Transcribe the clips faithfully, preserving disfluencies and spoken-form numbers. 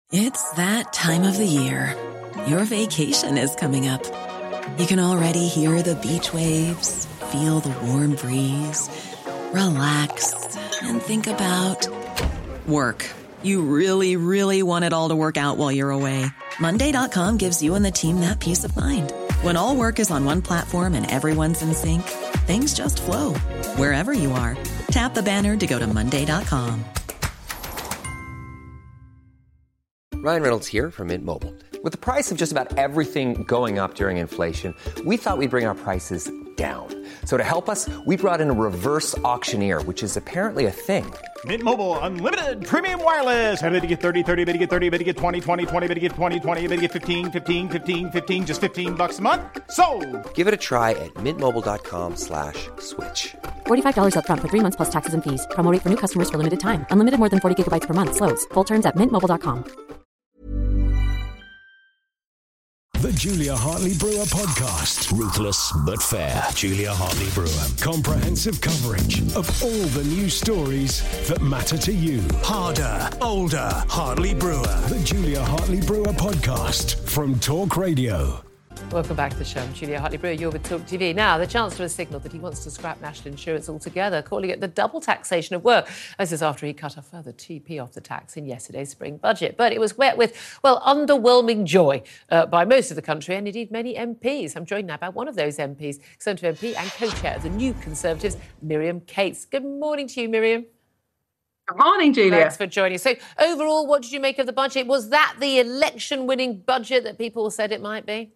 It's that time of the year. Your vacation is coming up. You can already hear the beach waves, feel the warm breeze, relax, and think about work. You really, really want it all to work out while you're away. Monday dot com gives you and the team that peace of mind. When all work is on one platform and everyone's in sync, things just flow. Wherever you are, tap the banner to go to Monday dot com. Ryan Reynolds here from Mint Mobile. With the price of just about everything going up during inflation, we thought we'd bring our prices down. So to help us, we brought in a reverse auctioneer, which is apparently a thing. Mint Mobile Unlimited Premium Wireless. How to get thirty, thirty, how to get thirty, how to get twenty, twenty, twenty, how to get twenty, twenty, how to get fifteen, fifteen, fifteen, fifteen, just fifteen bucks a month? Sold! Give it a try at mintmobile.com slash switch. forty-five dollars up front for three months plus taxes and fees. Promo rate for new customers for limited time. Unlimited more than forty gigabytes per month. Slows full terms at mint mobile dot com. The Julia Hartley Brewer Podcast. Ruthless but fair. Julia Hartley Brewer. Comprehensive coverage of all the news stories that matter to you. Harder, older, Hartley Brewer. The Julia Hartley Brewer Podcast from Talk Radio. Welcome back to the show. I'm Julia Hartley Brewer. You're with Talk T V. Now, the Chancellor has signalled that he wants to scrap national insurance altogether, calling it the double taxation of work. This is after he cut a further two p off the tax in yesterday's spring budget. But it was met with, well, underwhelming joy uh, by most of the country and indeed many M Ps. I'm joined now by one of those M Ps, Conservative M P and co-chair of the New Conservatives, Miriam Cates. Good morning to you, Miriam. Good morning, Julia. Thanks for joining. So, overall, what did you make of the budget? Was that the election-winning budget that people said it might be?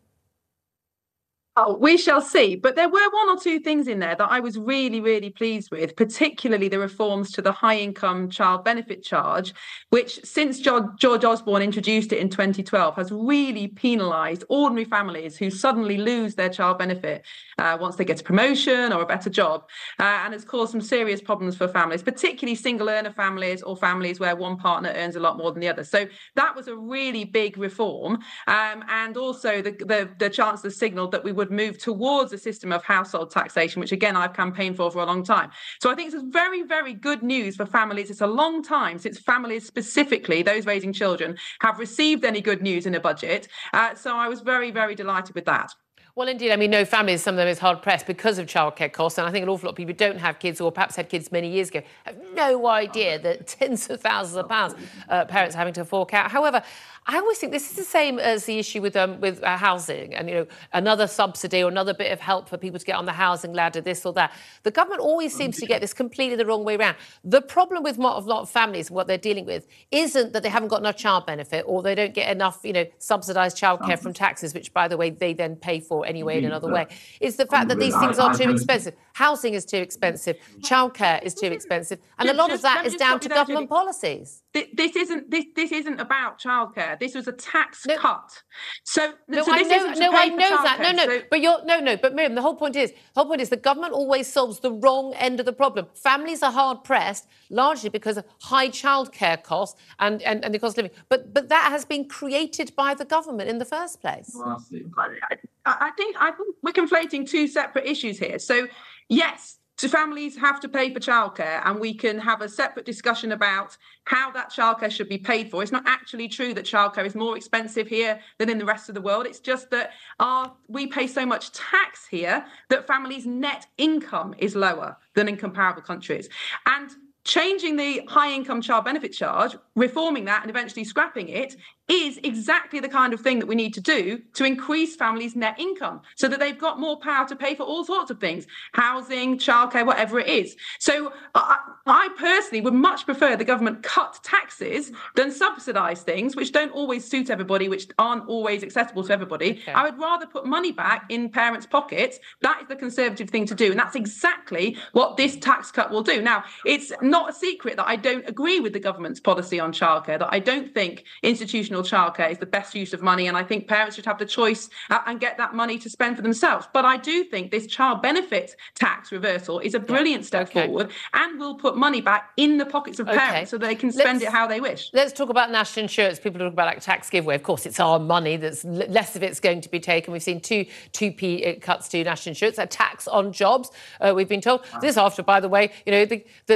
Oh, we shall see. But there were one or two things in there that I was really, really pleased with, particularly the reforms to the high income child benefit charge, which since George Osborne introduced it in twenty twelve has really penalised ordinary families who suddenly lose their child benefit uh, once they get a promotion or a better job, uh, and has caused some serious problems for families, particularly single earner families or families where one partner earns a lot more than the other. So that was a really big reform. Um, and also the, the, the Chancellor signalled that we would move towards a system of household taxation, which again I've campaigned for for a long time. So I think this is very, very good news for families. It's a long time since families, specifically those raising children, have received any good news in a budget. Uh, so I was very, very delighted with that. Well, indeed. I mean, no families, some of them is hard-pressed because of childcare costs. And I think an awful lot of people who don't have kids or perhaps had kids many years ago have no idea that tens of thousands of pounds uh, parents are having to fork out. However, I always think this is the same as the issue with um, with uh, housing and, you know, another subsidy or another bit of help for people to get on the housing ladder, this or that. The government always seems to get this completely the wrong way around. The problem with a lot of families, what they're dealing with, isn't that they haven't got enough child benefit or they don't get enough, you know, subsidised childcare from taxes, which, by the way, they then pay for anyway in another way. It's the fact that these things are too expensive. Housing is too expensive. Childcare is too expensive. And a lot of that is down to government policies. This isn't this this isn't about childcare. This was a tax no. cut. So, no, so I this know, isn't to no, pay I for know that. childcare. No, no, so, but you're no, no. But Miriam, the whole point is, the whole point is, the government always solves the wrong end of the problem. Families are hard pressed, largely because of high childcare costs and, and, and the cost of living. But but that has been created by the government in the first place. Well, I, I think I think we're conflating two separate issues here. So, yes. So families have to pay for childcare, and we can have a separate discussion about how that childcare should be paid for. It's not actually true that childcare is more expensive here than in the rest of the world. It's just that our we pay so much tax here that families' net income is lower than in comparable countries. And changing the high-income child benefit charge, reforming that and eventually scrapping it, is exactly the kind of thing that we need to do to increase families' net income so that they've got more power to pay for all sorts of things, housing, childcare, whatever it is. So I, I personally would much prefer the government cut taxes than subsidise things which don't always suit everybody, which aren't always accessible to everybody. Okay. I would rather put money back in parents' pockets. That is the Conservative thing to do. And that's exactly what this tax cut will do. Now, it's not a secret that I don't agree with the government's policy on childcare, that I don't think institutional childcare is the best use of money, and I think parents should have the choice uh, and get that money to spend for themselves. But I do think this child benefit tax reversal is a brilliant yeah. step okay. forward and will put money back in the pockets of okay. parents so they can spend let's, it how they wish. Let's talk about national insurance. People talk about like tax giveaway. Of course, it's our money. There's less of it's going to be taken. We've seen two two p cuts to national insurance, a tax on jobs. Uh, we've been told this after, by the way, you know, the the, the, the child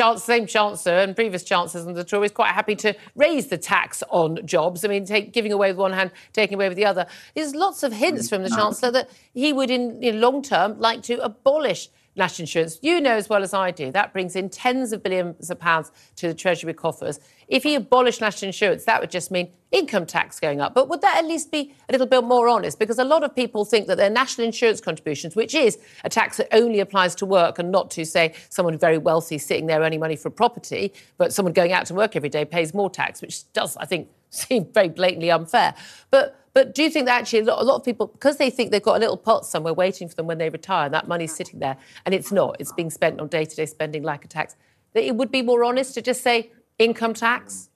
chance, same Chancellor and previous Chancellors and the Tories quite happy to raise the tax on jobs. I mean, take, giving away with one hand, taking away with the other. There's lots of hints from the Chancellor that he would, in, in long term, like to abolish national insurance. You know as well as I do, that brings in tens of billions of pounds to the Treasury coffers. If he abolished national insurance, that would just mean income tax going up. But would that at least be a little bit more honest? Because a lot of people think that their national insurance contributions, which is a tax that only applies to work and not to, say, someone very wealthy sitting there earning money for property, but someone going out to work every day pays more tax, which does, I think, seem very blatantly unfair. But But do you think that actually a lot, a lot of people, because they think they've got a little pot somewhere waiting for them when they retire, and that money's sitting there, and it's not, it's being spent on day-to-day spending like a tax, that it would be more honest to just say income tax?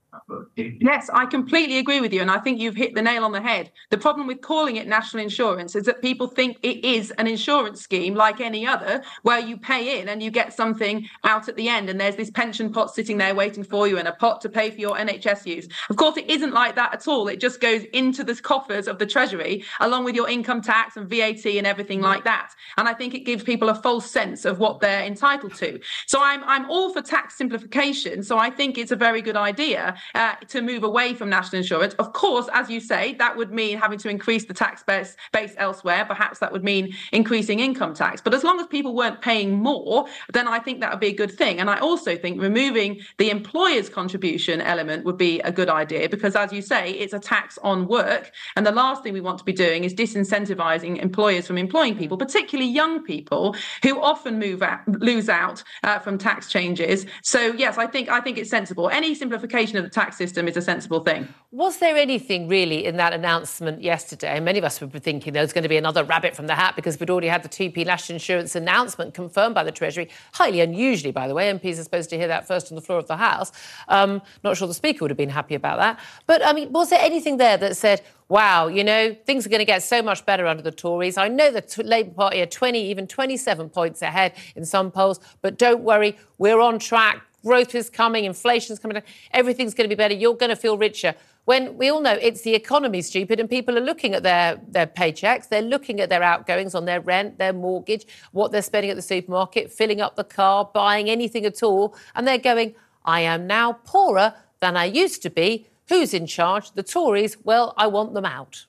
Yes, I completely agree with you, and I think you've hit the nail on the head. The problem with calling it national insurance is that people think it is an insurance scheme like any other, where you pay in and you get something out at the end, and there's this pension pot sitting there waiting for you and a pot to pay for your N H S use. Of course, it isn't like that at all. It just goes into the coffers of the Treasury, along with your income tax and V A T and everything like that. And I think it gives people a false sense of what they're entitled to. So I'm, I'm all for tax simplification, so I think it's a very good idea Uh, to move away from national insurance. Of course, as you say, that would mean having to increase the tax base, base elsewhere. Perhaps that would mean increasing income tax. But as long as people weren't paying more, then I think that would be a good thing. And I also think removing the employer's contribution element would be a good idea, because, as you say, it's a tax on work. And the last thing we want to be doing is disincentivizing employers from employing people, particularly young people who often move out, lose out uh, from tax changes. So, yes, I think I think it's sensible. Any simplification of the tax system is a sensible thing. Was there anything really in that announcement yesterday? Many of us would be thinking there was going to be another rabbit from the hat, because we'd already had the two p national insurance announcement confirmed by the Treasury. Highly unusually, by the way. M Ps are supposed to hear that first on the floor of the House. Um, not sure the Speaker would have been happy about that. But, I mean, was there anything there that said, wow, you know, things are going to get so much better under the Tories? I know the t- Labour Party are twenty, even twenty-seven points ahead in some polls, but don't worry, we're on track. Growth is coming, inflation's coming down, everything's going to be better, you're going to feel richer. When we all know it's the economy, stupid, and people are looking at their, their paychecks, they're looking at their outgoings on their rent, their mortgage, what they're spending at the supermarket, filling up the car, buying anything at all, and they're going, I am now poorer than I used to be. Who's in charge? The Tories? Well, I want them out.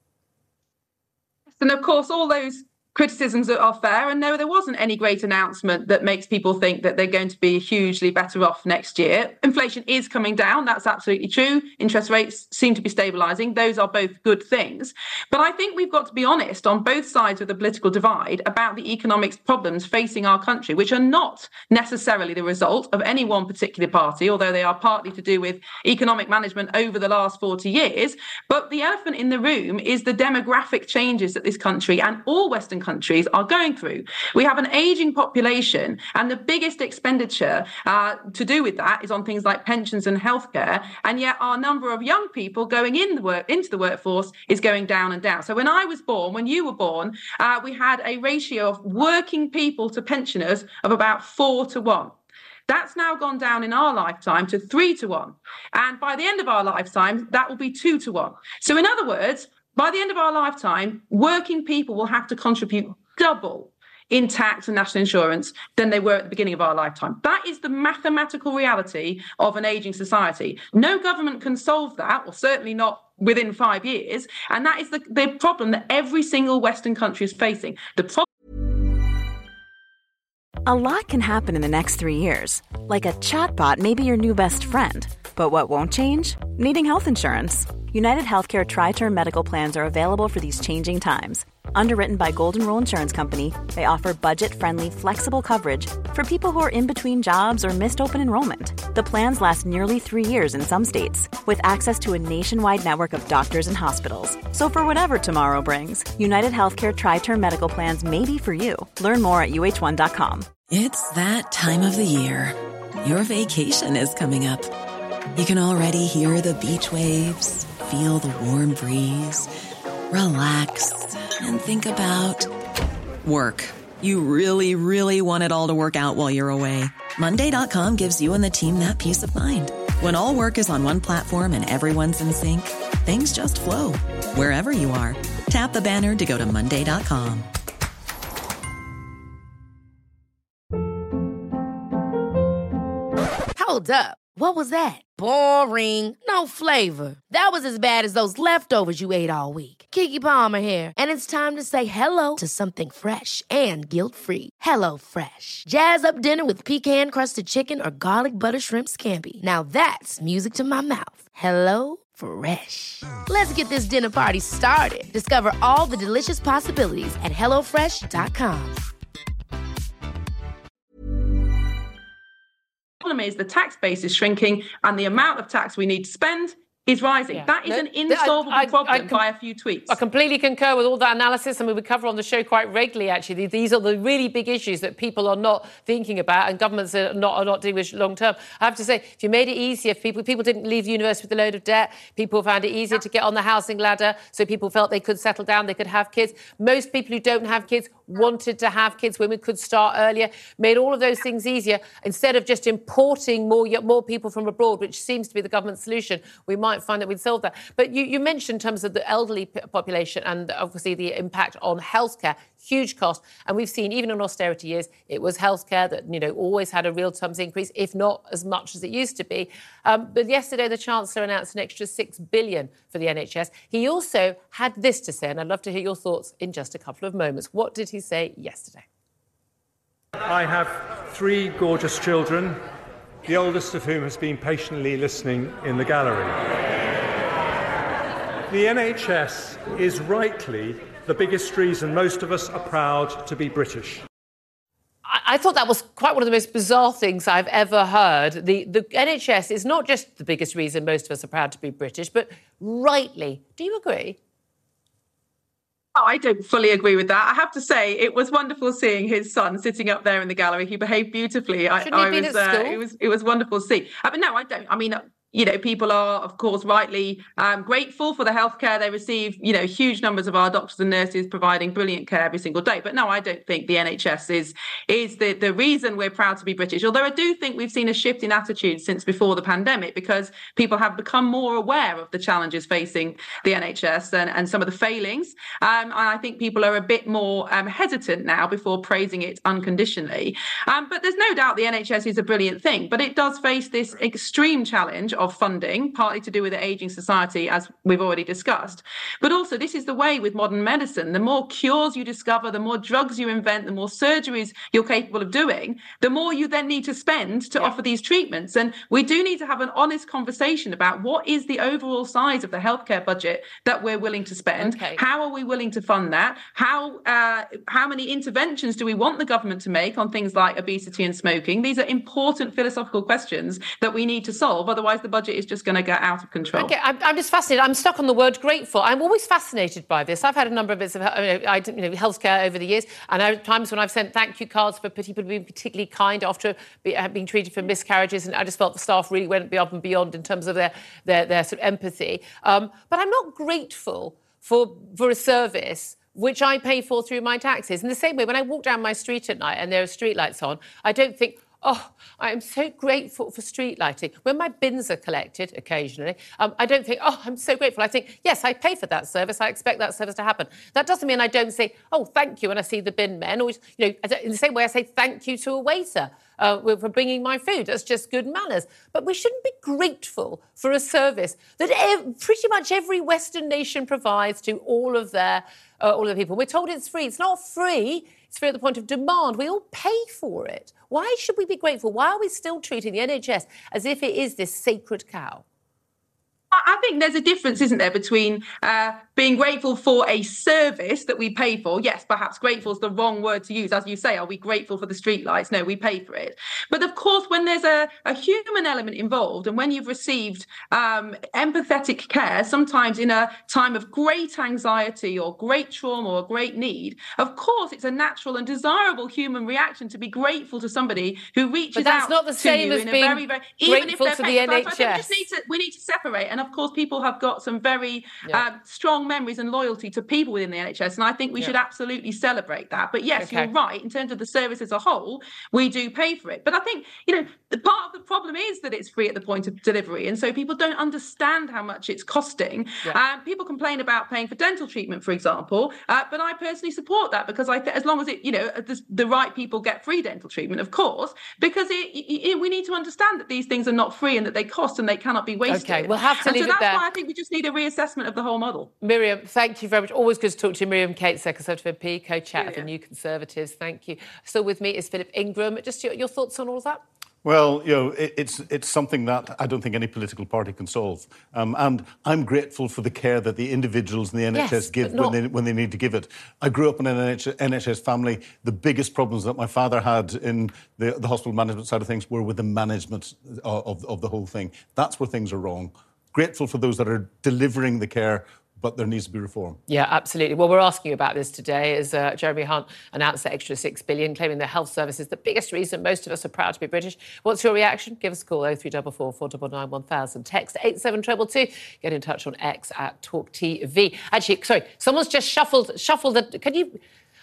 And of course, all those criticisms are fair, and no, there wasn't any great announcement that makes people think that they're going to be hugely better off next year. Inflation is coming down, that's absolutely true. Interest rates seem to be stabilising. Those are both good things. But I think we've got to be honest on both sides of the political divide about the economic problems facing our country, which are not necessarily the result of any one particular party, although they are partly to do with economic management over the last forty years. But the elephant in the room is the demographic changes that this country and all Western countries are going through. We have an ageing population, and the biggest expenditure uh, to do with that is on things like pensions and healthcare, and yet our number of young people going in the work, into the workforce is going down and down. So when I was born, when you were born, uh, we had a ratio of working people to pensioners of about four to one. That's now gone down in our lifetime to three to one. And by the end of our lifetime, that will be two to one. So in other words, by the end of our lifetime, working people will have to contribute double in tax and national insurance than they were at the beginning of our lifetime. That is the mathematical reality of an ageing society. No government can solve that, or certainly not within five years. And that is the, the problem that every single Western country is facing. The problem A lot can happen in the next three years. Like a chatbot may be your new best friend. But what won't change? Needing health insurance. United Healthcare Tri-Term Medical Plans are available for these changing times. Underwritten by Golden Rule Insurance Company, they offer budget-friendly, flexible coverage for people who are in between jobs or missed open enrollment. The plans last nearly three years in some states, with access to a nationwide network of doctors and hospitals. So for whatever tomorrow brings, United Healthcare Tri-Term Medical Plans may be for you. Learn more at U H one dot com. It's that time of the year. Your vacation is coming up. You can already hear the beach waves, feel the warm breeze, relax, and think about work. You really, really want it all to work out while you're away. Monday dot com gives you and the team that peace of mind. When all work is on one platform and everyone's in sync, things just flow. Wherever you are, tap the banner to go to Monday dot com. Hold up. What was that? Boring. No flavor. That was as bad as those leftovers you ate all week. Keke Palmer here, and it's time to say hello to something fresh and guilt-free. Hello Fresh. Jazz up dinner with pecan-crusted chicken or garlic butter shrimp scampi. Now that's music to my mouth. Hello Fresh. Let's get this dinner party started. Discover all the delicious possibilities at hello fresh dot com. The problem is the tax base is shrinking and the amount of tax we need to spend is rising. Yeah. That is no, an insolvable I, I, problem I com- by a few tweets. I completely concur with all that analysis, and we would cover on the show quite regularly, actually. These are the really big issues that people are not thinking about and governments are not, are not dealing with long term. I have to say, if you made it easier, if people, people didn't leave university with a load of debt, people found it easier to get on the housing ladder, so people felt they could settle down, they could have kids. Most people who don't have kids wanted to have kids, women could start earlier, made all of those things easier. Instead of just importing more, more people from abroad, which seems to be the government's solution, we might find that we'd solve that. But you, you mentioned in terms of the elderly population and obviously the impact on healthcare, huge cost. And we've seen even in austerity years, it was healthcare that, you know, always had a real terms increase, if not as much as it used to be. Um, but yesterday, the Chancellor announced an extra six billion dollars for the N H S. He also had this to say, and I'd love to hear your thoughts in just a couple of moments. What did he say yesterday? I have three gorgeous children, the oldest of whom has been patiently listening in the gallery. The N H S is rightly the biggest reason most of us are proud to be British. I, I thought that was quite one of the most bizarre things I've ever heard. The, the N H S is not just the biggest reason most of us are proud to be British, but rightly. Do you agree? Oh, I don't fully agree with that. I have to say, it was wonderful seeing his son sitting up there in the gallery. He behaved beautifully. Shouldn't I, he I been was, at school? Uh, it was, it was wonderful to see. Uh, but no, I don't. I mean, you know, people are, of course, rightly um, grateful for the healthcare they receive. You know, huge numbers of our doctors and nurses providing brilliant care every single day. But no, I don't think the N H S is is the, the reason we're proud to be British. Although I do think we've seen a shift in attitude since before the pandemic, because people have become more aware of the challenges facing the N H S and, and some of the failings. Um, and I think people are a bit more um, hesitant now before praising it unconditionally. Um, but there's no doubt the N H S is a brilliant thing, but it does face this extreme challenge of funding, partly to do with the ageing society, as we've already discussed. But also, this is the way with modern medicine. The more cures you discover, the more drugs you invent, the more surgeries you're capable of doing, the more you then need to spend to yeah. offer these treatments. And we do need to have an honest conversation about what is the overall size of the healthcare budget that we're willing to spend. Okay. How are we willing to fund that? How uh, how many interventions do we want the government to make on things like obesity and smoking? These are important philosophical questions that we need to solve. Otherwise, the budget is just going to get out of control. Okay, I'm, I'm just fascinated. I'm stuck on the word grateful. I'm always fascinated by this. I've had a number of bits of I, you know, healthcare over the years, and there are times when I've sent thank you cards for people being particularly kind after being treated for miscarriages, and I just felt the staff really went above and beyond in terms of their their, their sort of empathy. Um, but I'm not grateful for for a service which I pay for through my taxes. In the same way, when I walk down my street at night and there are street lights on, I don't think, oh, I am so grateful for street lighting. When my bins are collected, occasionally, um, I don't think, oh, I'm so grateful. I think, yes, I pay for that service. I expect that service to happen. That doesn't mean I don't say, oh, thank you, when I see the bin men. Or, you know, in the same way I say thank you to a waiter uh, for bringing my food. That's just good manners. But we shouldn't be grateful for a service that ev- pretty much every Western nation provides to all of their, uh, all of the people. We're told it's free. It's not free. It's free at the point of demand. We all pay for it. Why should we be grateful? Why are we still treating the N H S as if it is this sacred cow? I think there's a difference, isn't there, between uh, being grateful for a service that we pay for. Yes, perhaps grateful is the wrong word to use. As you say, are we grateful for the streetlights? No, we pay for it. But of course, when there's a, a human element involved and when you've received um, empathetic care, sometimes in a time of great anxiety or great trauma or great need, of course, it's a natural and desirable human reaction to be grateful to somebody who reaches out to you. But that's not the same as being very, very, grateful to the N H S. I think we, just need to, we need to separate. And of course, people have got some very yeah. uh, strong strong memories and loyalty to people within the N H S, and I think we yeah. should absolutely celebrate that. But yes, okay. you're right. In terms of the service as a whole, we do pay for it. But I think, you know, the part of the problem is that it's free at the point of delivery, and so people don't understand how much it's costing. Yeah. Um, people complain about paying for dental treatment, for example, uh, but I personally support that because I th- as long as it, you know, the, the right people get free dental treatment, of course, because it, it, we need to understand that these things are not free and that they cost and they cannot be wasted. Okay, we'll have to and leave so it there. That's why I think we just need a reassessment of the whole model. Miriam, thank you very much. Always good to talk to you. Miriam Cates, Conservative M P, co-chair yeah, of the yeah. New Conservatives. Thank you. Still with me is Philip Ingram. Just your, your thoughts on all of that? Well, you know, it, it's it's something that I don't think any political party can solve. Um, and I'm grateful for the care that the individuals in the N H S yes, give not... when they when they need to give it. I grew up in an N H S family. The biggest problems that my father had in the, the hospital management side of things were with the management of, of the whole thing. That's where things are wrong. Grateful for those that are delivering the care, but there needs to be reform. Yeah, absolutely. Well, we're asking you about this today as uh, Jeremy Hunt announced the extra six billion dollars, claiming the health service is the biggest reason most of us are proud to be British. What's your reaction? Give us a call, oh three four four, four nine nine, one thousand. Text eight seven two two two. Get in touch on X at Talk T V. Actually, sorry, someone's just shuffled, shuffled the... Can you...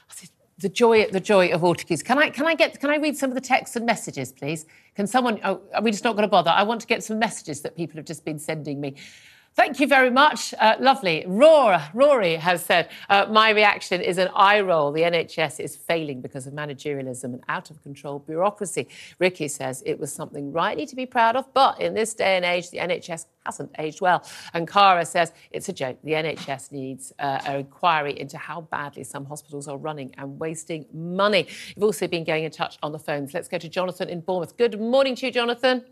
The joy, the joy of autocues. Can I, can I get, can I read some of the texts and messages, please? Can someone? Oh, are we just not going to bother? I want to get some messages that people have just been sending me. Thank you very much. Uh, lovely. Roar, Rory has said, uh, my reaction is an eye roll. The N H S is failing because of managerialism and out-of-control bureaucracy. Ricky says it was something rightly to be proud of, but in this day and age, the N H S hasn't aged well. And Cara says it's a joke. The N H S needs uh, an inquiry into how badly some hospitals are running and wasting money. You've also been getting in touch on the phones. Let's go to Jonathan in Bournemouth. Good morning to you, Jonathan.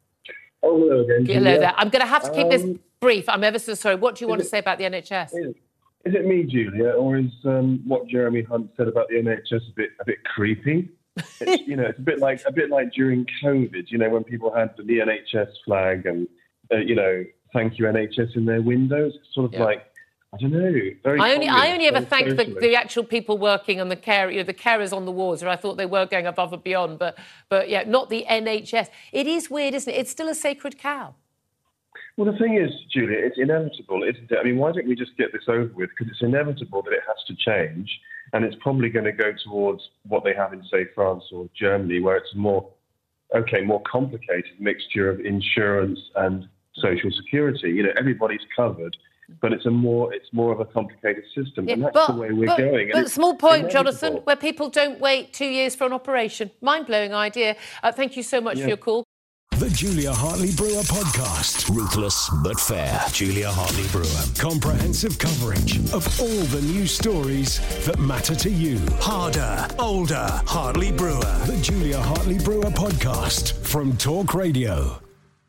Oh, hello again. Hello Julia. there. I'm going to have to keep um, this brief. I'm ever so sorry. What do you want it, to say about the N H S? Is, is it me, Julia, or is um, what Jeremy Hunt said about the N H S a bit a bit creepy? It's, you know, it's a bit like a bit like during COVID. You know, when people had the N H S flag and uh, you know, thank you N H S in their windows. It's sort of yeah. like I don't know. Very I only I only ever thank the, socialist. the actual people working and the care, you know, the carers on the wards, where I thought they were going above and beyond. But but yeah, not the N H S. It is weird, isn't it? It's still a sacred cow. Well, the thing is, Julia, it's inevitable, isn't it? I mean, why don't we just get this over with? Because it's inevitable that it has to change, and it's probably going to go towards what they have in, say, France or Germany, where it's a more, okay, more complicated mixture of insurance and social security. You know, everybody's covered, but it's a more, it's more of a complicated system, Yeah, and that's but, the way we're but, going. But and small point, inevitable. Jonathan, where people don't wait two years for an operation. Mind-blowing idea. Uh, thank you so much Yeah. for your call. The Julia Hartley-Brewer podcast. Ruthless but fair. Julia Hartley-Brewer. Comprehensive coverage of all the news stories that matter to you. Harder, older, Hartley-Brewer. The Julia Hartley-Brewer podcast from Talk Radio.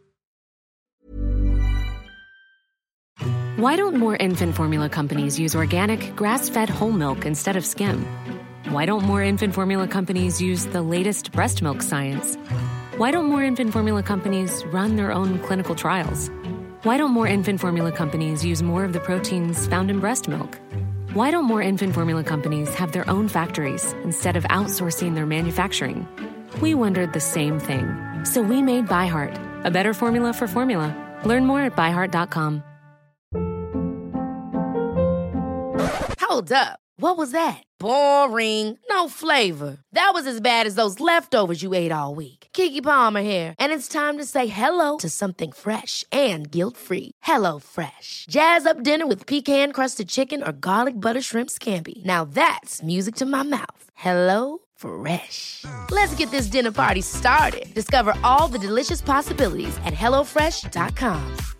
Why don't more infant formula companies use organic, grass-fed whole milk instead of skim? Why don't more infant formula companies use the latest breast milk science? Why don't more infant formula companies run their own clinical trials? Why don't more infant formula companies use more of the proteins found in breast milk? Why don't more infant formula companies have their own factories instead of outsourcing their manufacturing? We wondered the same thing. So we made ByHeart, a better formula for formula. Learn more at by heart dot com. Hold up. What was that? Boring. No flavor. That was as bad as those leftovers you ate all week. Keke Palmer here, and it's time to say hello to something fresh and guilt-free. Hello Fresh. Jazz up dinner with pecan-crusted chicken or garlic butter shrimp scampi. Now that's music to my mouth. Hello Fresh. Let's get this dinner party started. Discover all the delicious possibilities at hello fresh dot com.